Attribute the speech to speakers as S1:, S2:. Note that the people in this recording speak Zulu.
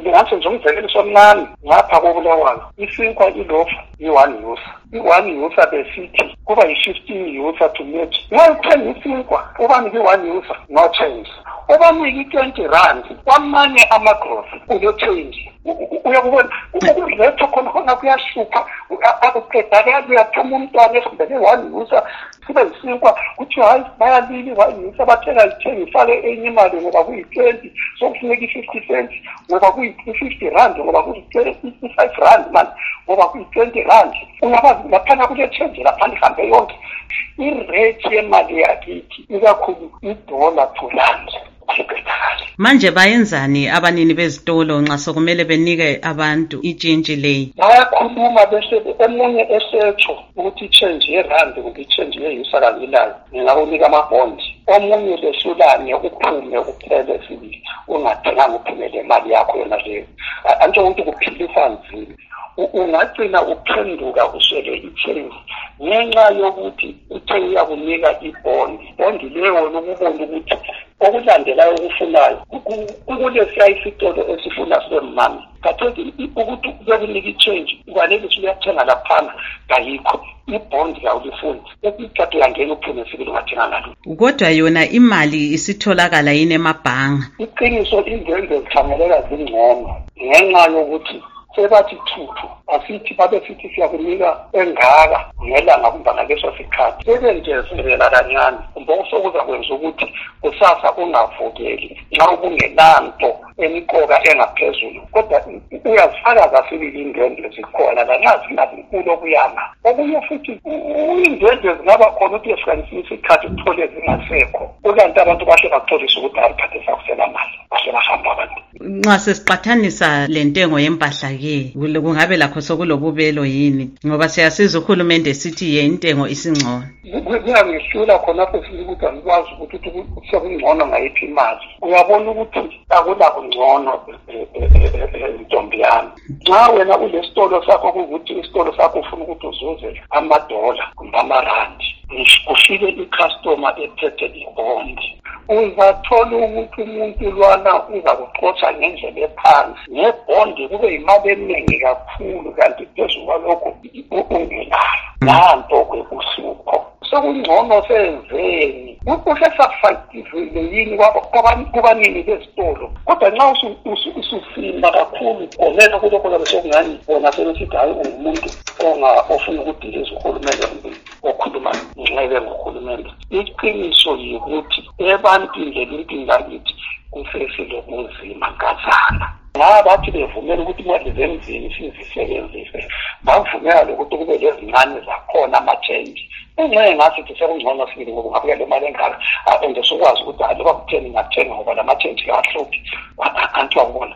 S1: Ngingathi nje umzekelo somncane ngapha koBulawayo isinkwa ilofa i1 yusa. I1 yusa besithi kuba yi15 yusa to match. Ngiyayithenga isinkwa ubani i1 yusa no change. Ubani i20 rand kwamanye amagrocery uyo change. Uyakubona ukudletha khona kuyashuka akuqeda kuyaphuma umntwana esibele 1 yusa sibe isinkwa kuthi hayi bayalili 1 yusa bathenga ithenga ifake enye imali ngoba kuyi20 sokufuneka i50 cents ngoba kuyi50 rand ngoba kuyi5 rand man ngoba kuyi20 rand ungaba laphana kule change laphana ihambe yonke irate yemali yakithi ikakhulu $1 to rand.
S2: Manje bayenzani abanini bezitolo nxa sokumele benike abantu itshintshi leyi?
S1: Bayakhuluma bese emunye esetho ukuthi change yerand ukuthi change yeyusa kanjani ngingawunika amabond omunye lesulane uphume uphele sibili ungathenganga uphumele imali yakho yona leyo anto ukuthi kuphilisa nzima ungagcina uphenduka uswele ichange ngenxa yokuthi uthe uyakunika ibond leyo wena ukubona ukuthi okulandelayo okufunayo ukulesiya isitolo esifuna semama kathethi ukuthi bekunika ichange ubaleke uyathenga laphana kayikho ibond awulifuni ekuthatha uyangena uphume sibili ungathenga ngalo.
S2: Kodwa yona imali isitholakala yini emabhanga?
S1: Iqiniso izenzo zikhangeleka zingcono ngenxa yokuthi sebathi thuthu asithi babe sithi siyakunika engaka ngelanga kumba ngaleso sikhathi sebenjezelela kancane kumbe usokuza kwenza ukuthi kusasa ungavukeli nxa ubungelanto emqoka engaphezulu kodwa uyazifaka kasibili indwendwe zikhona lanxa zingazinkulu okuyama okunye futhi indwendwe zingaba khona ukuthi esikanisa isikhathi uthole zingasekho ukanti abantu bahle batholisa ukuthi ayiphathe sakusela mali bahle bahamba abantu.
S2: Nxa sesiqathanisa lentengo yempahla ke kungabe lakho sokulobubelo yini ngoba siyasiza uhulumende sithi ye intengo isingcono.
S1: Kuyangihlula khonapho ukuthi angikwazi ukuthi sekungcono ngayiphi imali. Uyabona ukuthi akulabo ngcono ntombi yami. Nxa wena ulesitolo sakho ukuthi isitolo sakho ufuna ukuthi uzuze $1 kumbe amarandi ufike icustomer ethethe ibond uzathola ukuthi umuntu lwana uzakuxoxa ngendlela ephansi ngebond kube imali eningi kakhulu kanti phezulu kwalokho ungelayo nanto kwekuhlupho sekungcono senzeni ukuhle safaktizile yini kwabanini bezitolo kodwa nxa usufina kakhulu konela kulokho labe sokungani bona sebesithi hayi ungumuntu ofuna ukudiliza uhulumende okhuluma ngenxa ngohulumende. Iqiniso yikuthi ebantwini lelimpilo lakithi kusesile kunzima kazana bathi bevumela ukuthi imali zemzini sizisebenzise bavumela ukuthi kube lezincane zakhona ama-change enxe ngasithi sekungcono sibili ngoba ngabuya le mali engaka ende sokwazi ukuthi loba kutheni ngathenga ngoba la ma-change kahluphi anti wakubona